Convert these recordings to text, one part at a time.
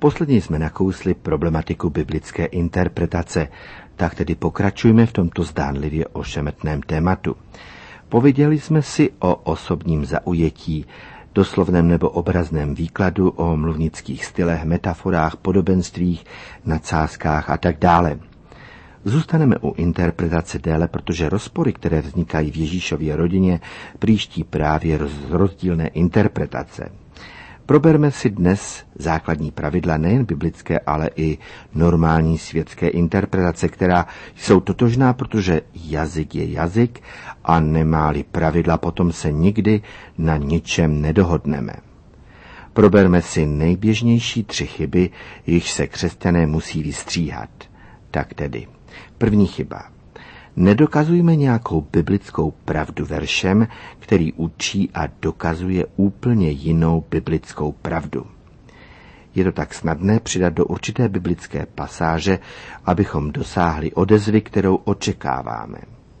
Posledně jsme nakousli problematiku biblické interpretace, tak tedy pokračujme v tomto zdánlivě ošemetném tématu. Pověděli jsme si o osobním zaujetí, doslovném nebo obrazném výkladu, o mluvnických stylech, metaforách, podobenstvích, nadsázkách a tak dále. Zůstaneme u interpretace déle, protože rozpory, které vznikají v Ježíšově rodině, příští právě z rozdílné interpretace. Proberme si dnes základní pravidla nejen biblické, ale i normální světské interpretace, která jsou totožná, protože jazyk je jazyk a nemá-li pravidla, potom se nikdy na ničem nedohodneme. Proberme si nejběžnější 3 chyby, jichž se křesťané musí vystříhat. Tak tedy, první chyba. Nedokazujme nějakou biblickou pravdu veršem, který učí a dokazuje úplně jinou biblickou pravdu. Je to tak snadné přidat do určité biblické pasáže, abychom dosáhli odezvy, kterou očekáváme.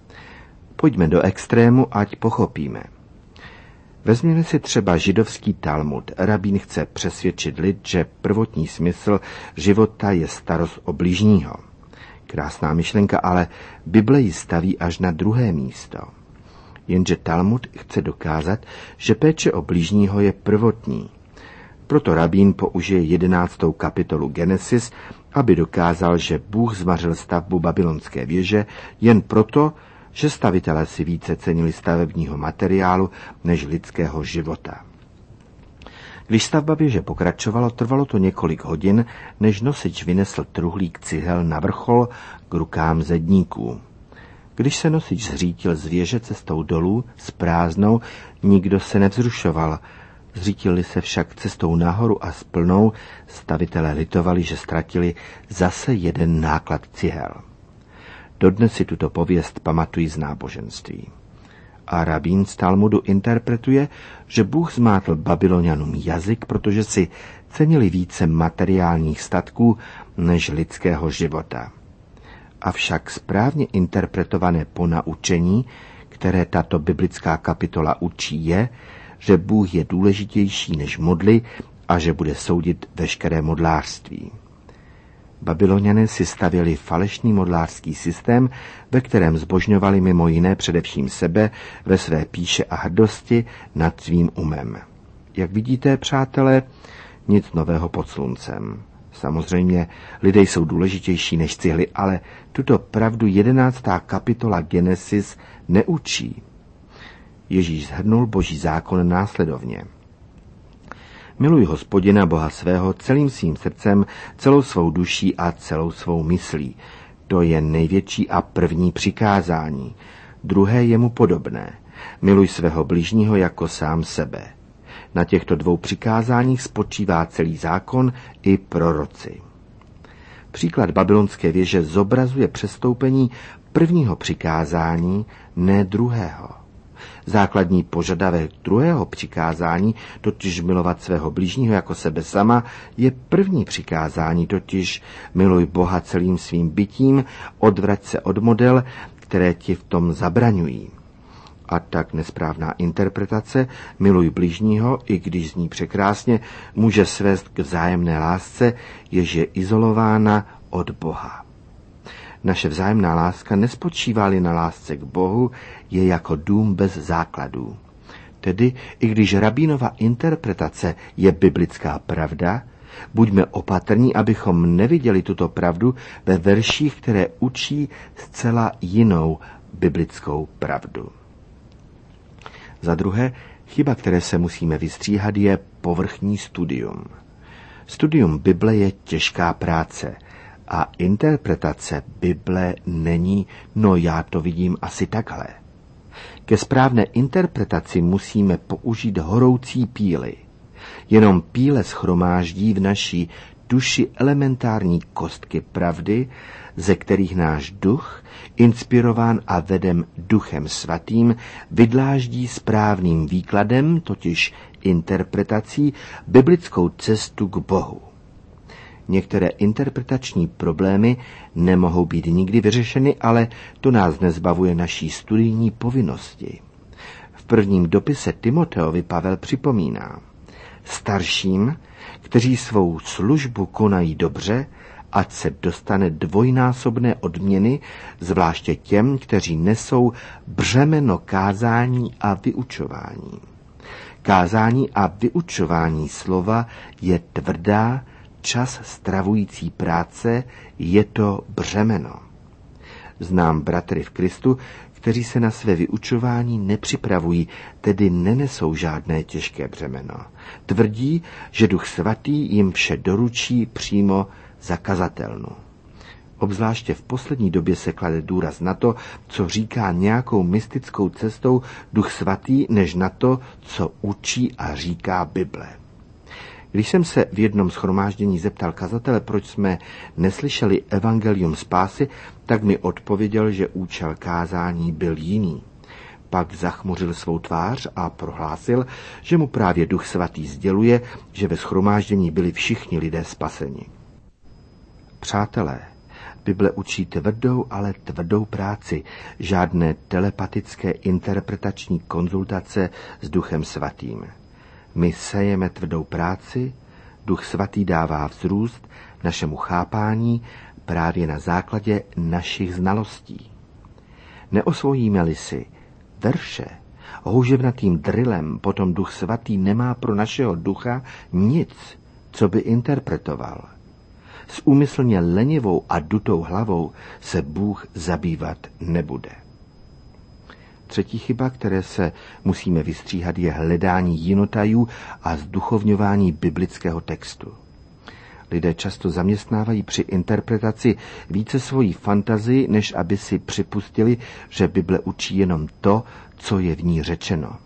Pojďme do extrému, ať pochopíme. Vezměme si třeba židovský Talmud. Rabín chce přesvědčit lid, že prvotní smysl života je starost o bližního. Krásná myšlenka, ale Bible ji staví až na druhé místo. Jenže Talmud chce dokázat, že péče o bližního je prvotní. Proto rabín použije 11. kapitolu Genesis, aby dokázal, že Bůh zmařil stavbu babylonské věže jen proto, že stavitelé si více cenili stavebního materiálu než lidského života. Když stavba věže pokračovalo, trvalo to několik hodin, než nosič vynesl truhlík cihel na vrchol k rukám zedníků. Když se nosič zřítil z věže cestou dolů s prázdnou, nikdo se nevzrušoval. Zřítili se však cestou nahoru a s plnou, stavitelé litovali, že ztratili zase jeden náklad cihel. Dodnes si tuto pověst pamatují z náboženství. A rabín z Talmudu interpretuje, že Bůh zmátl Babylonianům jazyk, protože si cenili více materiálních statků než lidského života. Avšak správně interpretované ponaučení, které tato biblická kapitola učí, je, že Bůh je důležitější než modly a že bude soudit veškeré modlářství. Babyloniané si stavěli falešný modlářský systém, ve kterém zbožňovali mimo jiné především sebe ve své pýše a hrdosti nad svým umem. Jak vidíte, přátelé, nic nového pod sluncem. Samozřejmě lidé jsou důležitější než cihly, ale tuto pravdu 11. kapitola Genesis neučí. Ježíš shrnul Boží zákon následovně. Miluj Hospodina Boha svého celým svým srdcem, celou svou duší a celou svou myslí. To je největší a první přikázání. Druhé je mu podobné. Miluj svého bližního jako sám sebe. Na těchto 2 přikázáních spočívá celý zákon i proroci. Příklad babylonské věže zobrazuje přestoupení prvního přikázání, ne druhého. Základní požadavek druhého přikázání, totiž milovat svého bližního jako sebe sama, je první přikázání, totiž miluj Boha celým svým bytím, odvrať se od model, které ti v tom zabraňují. A tak nesprávná interpretace miluj bližního, i když zní překrásně, může svést k vzájemné lásce, jež je izolována od Boha. Naše vzájemná láska nespočívá-li na lásce k Bohu, je jako dům bez základů. Tedy, i když rabínova interpretace je biblická pravda, buďme opatrní, abychom neviděli tuto pravdu ve verších, které učí zcela jinou biblickou pravdu. Za druhé, chyba, které se musíme vystříhat, je povrchní studium. Studium Bible je těžká práce a interpretace Bible není, no já to vidím asi takhle. Ke správné interpretaci musíme použít horoucí píly. Jenom píle shromáždí v naší duši elementární kostky pravdy, ze kterých náš duch, inspirován a veden Duchem Svatým, vydláždí správným výkladem, totiž interpretací, biblickou cestu k Bohu. Některé interpretační problémy nemohou být nikdy vyřešeny, ale to nás nezbavuje naší studijní povinnosti. V prvním dopise Timoteovi Pavel připomíná: starším, kteří svou službu konají dobře, ať se dostane dvojnásobné odměny, zvláště těm, kteří nesou břemeno kázání a vyučování. Kázání a vyučování slova je tvrdá, čas stravující práce, je to břemeno. Znám bratry v Kristu, kteří se na své vyučování nepřipravují, tedy nenesou žádné těžké břemeno. Tvrdí, že Duch Svatý jim vše doručí přímo za kazatelnu. Obzvláště v poslední době se klade důraz na to, co říká nějakou mystickou cestou Duch Svatý, než na to, co učí a říká Bible. Když jsem se v jednom shromáždění zeptal kazatele, proč jsme neslyšeli evangelium spásy, tak mi odpověděl, že účel kázání byl jiný. Pak zachmuřil svou tvář a prohlásil, že mu právě Duch Svatý sděluje, že ve shromáždění byli všichni lidé spaseni. Přátelé, Bible učí tvrdou, ale tvrdou práci, žádné telepatické interpretační konzultace s Duchem Svatým. My sejeme tvrdou práci, Duch Svatý dává vzrůst našemu chápání právě na základě našich znalostí. Neosvojíme-li si verše houževnatým drillem, potom Duch Svatý nemá pro našeho ducha nic, co by interpretoval. S úmyslně lenivou a dutou hlavou se Bůh zabývat nebude. Třetí chyba, které se musíme vystříhat, je hledání jinotajů a zduchovňování biblického textu. Lidé často zaměstnávají při interpretaci více svojí fantazii, než aby si připustili, že Bible učí jenom to, co je v ní řečeno.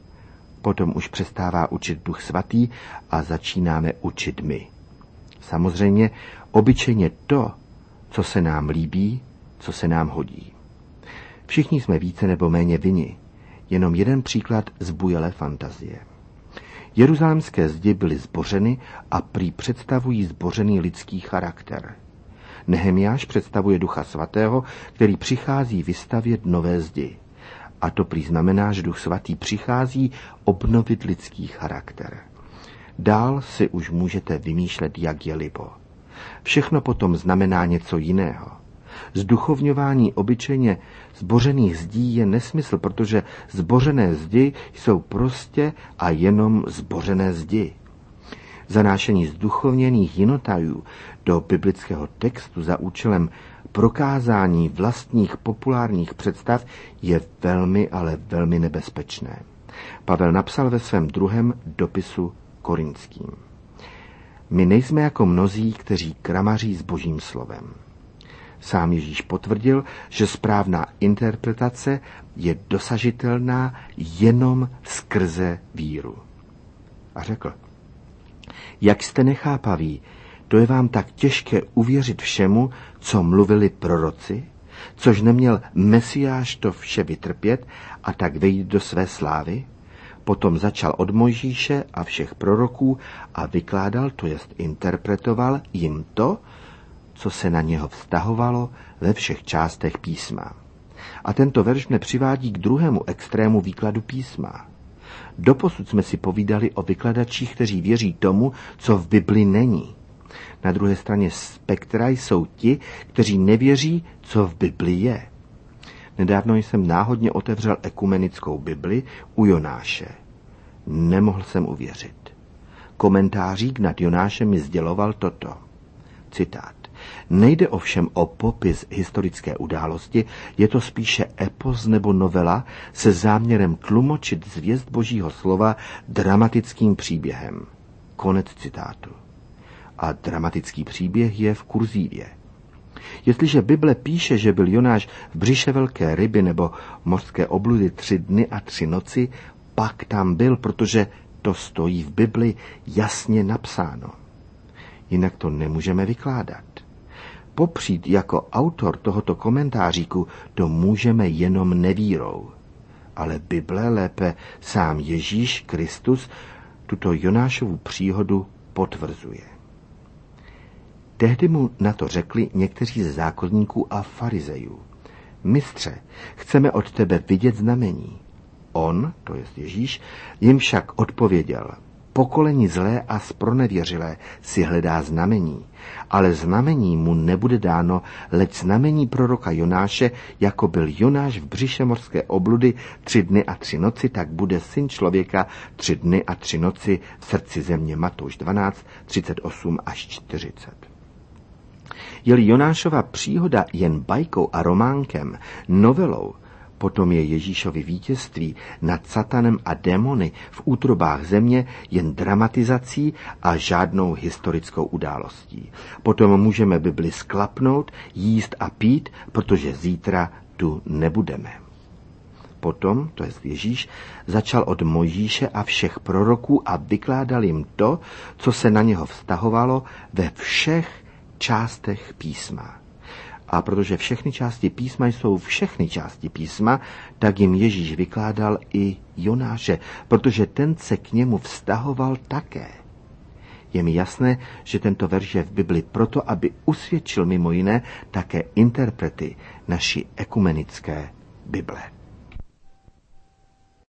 Potom už přestává učit Duch Svatý a začínáme učit my. Samozřejmě obyčejně to, co se nám líbí, co se nám hodí. Všichni jsme více nebo méně vinni. Jenom jeden příklad zbujelé fantazie. Jeruzalémské zdi byly zbořeny a prý představují zbořený lidský charakter. Nehemiáš představuje Ducha Svatého, který přichází vystavět nové zdi. A to prý znamená, že Duch Svatý přichází obnovit lidský charakter. Dál si už můžete vymýšlet, jak je libo. Všechno potom znamená něco jiného. Zduchovňování obyčejně zbořených zdí je nesmysl, protože zbořené zdi jsou prostě a jenom zbořené zdi. Zanášení zduchovněných jinotajů do biblického textu za účelem prokázání vlastních populárních představ je velmi, ale velmi nebezpečné. Pavel napsal ve svém druhém dopisu Korinským. My nejsme jako mnozí, kteří kramaří s Božím slovem. Sám Ježíš potvrdil, že správná interpretace je dosažitelná jenom skrze víru. A řekl, jak jste nechápaví, to je vám tak těžké uvěřit všemu, co mluvili proroci, což neměl Mesiáš to vše vytrpět a tak vejít do své slávy? Potom začal od Mojžíše a všech proroků a vykládal, to jest interpretoval jim to, co se na něho vztahovalo ve všech částech písma. A tento verš mne přivádí k druhému extrému výkladu písma. Doposud jsme si povídali o vykladačích, kteří věří tomu, co v Bibli není. Na druhé straně spektra jsou ti, kteří nevěří, co v Bibli je. Nedávno jsem náhodně otevřel ekumenickou Bibli u Jonáše. Nemohl jsem uvěřit. Komentářík nad Jonášem mi sděloval toto. Citát. Nejde ovšem o popis historické události, je to spíše epos nebo novela se záměrem tlumočit zvěst Božího slova dramatickým příběhem. Konec citátu. A dramatický příběh je v kurzívě. Jestliže Bible píše, že byl Jonáš v břiše velké ryby nebo mořské obludy 3 dny a 3 noci, pak tam byl, protože to stojí v Bibli jasně napsáno. Jinak to nemůžeme vykládat. Popřít jako autor tohoto komentáříku to můžeme jenom nevírou. Ale Bible, lépe sám Ježíš Kristus, tuto Jonášovu příhodu potvrzuje. Tehdy mu na to řekli někteří ze zákonníků a farizejů. Mistře, chceme od tebe vidět znamení. On, to jest Ježíš, jim však odpověděl. Pokolení zlé a zpronevěřilé si hledá znamení, ale znamení mu nebude dáno, leč znamení proroka Jonáše, jako byl Jonáš v břiše mořské obludy 3 dny a 3 noci, tak bude Syn člověka 3 dny a 3 noci v srdci země. Matouš 12, 38 až 40. Je-li Jonášova příhoda jen bajkou a románkem, novelou, potom je Ježíšovi vítězství nad satanem a démony v útrobách země jen dramatizací a žádnou historickou událostí. Potom můžeme Bibli sklapnout, jíst a pít, protože zítra tu nebudeme. Potom, to je Ježíš, začal od Mojžíše a všech proroků a vykládal jim to, co se na něho vztahovalo ve všech částech písma. A protože všechny části písma jsou všechny části písma, tak jim Ježíš vykládal i Jonáše, protože ten se k němu vztahoval také. Je mi jasné, že tento verš je v Bibli proto, aby usvědčil mimo jiné také interprety naší ekumenické Bible.